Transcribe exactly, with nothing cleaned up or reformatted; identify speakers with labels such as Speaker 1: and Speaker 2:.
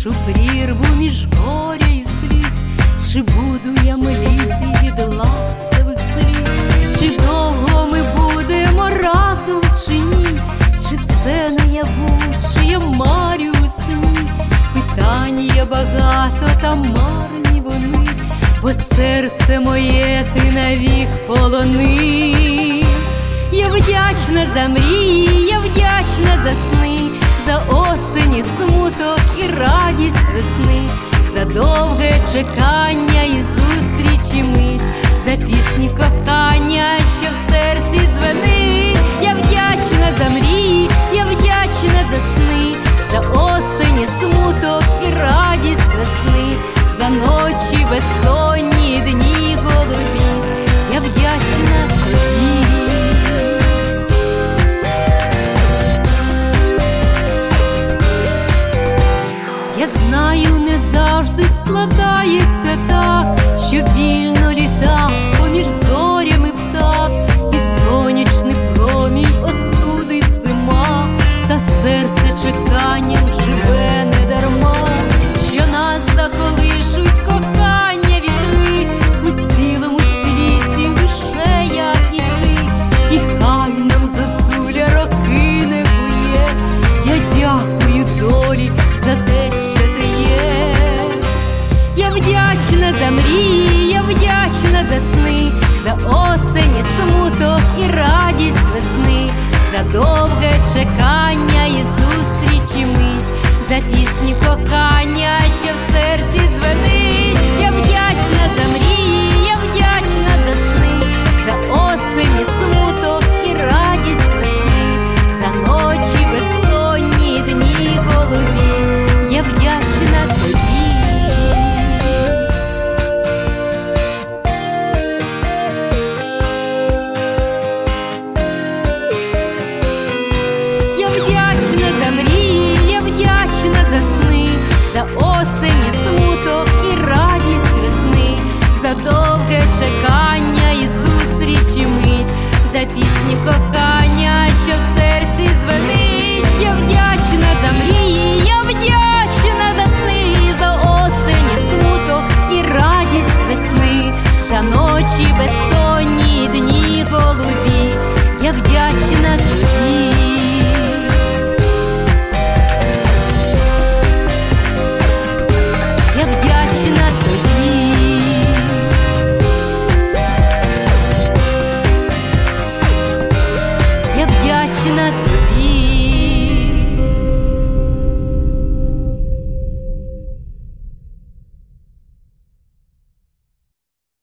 Speaker 1: залишу прірву між горя і сліз? Чи буду я мліти від ласкавих слів? Чи довго ми будемо разом, чи ні? Чи це наяву, чи я марю у сні? Питань є багато, та марні вони, бо серце моє ти навік полонив. Я вдячна за мрії, я вдячна за сни, за осені смуток і радість весни, за довге чекання і зустрічі мить, за пісні кохання, що в серці звенить. Я вдячна за мрії, я вдячна за сни, за осені смуток і радість весни, за ночі безсонні, дні голубі. Я вдячна тобі. Я знаю, не завжди складається так, що вільно літа поміж зорями птах, і сонячний промінь остудить зима, та серце чеканням живе недарма, що нас заколишуть кохання вітри, у цілому світі лише я і ти, і хай нам зозуля роки не кує. Я дякую долі за те, що ти є. Я вдячна за мрії, я вдячна за сни, за осені смуток і радість весни, за довге чекання і зустрічі мить, за пісні кохання, що в серці звенить. Я вдячна за мрії, я вдячна за сни, за осені смуток і радість весни, за ночі безсонні, дні голубі. Я вдячна тобі. Я вдячна за мрії, я вдячна за сни, за осені смуток і радість весни, за довге чекання і зустрічі мить, за пісні кохання, що в серці звенить. Я вдячна за мрії, я вдячна за сни, за осені смуток і радість весни, за ночі безсонні, дні голубі. Я вдячна тобі.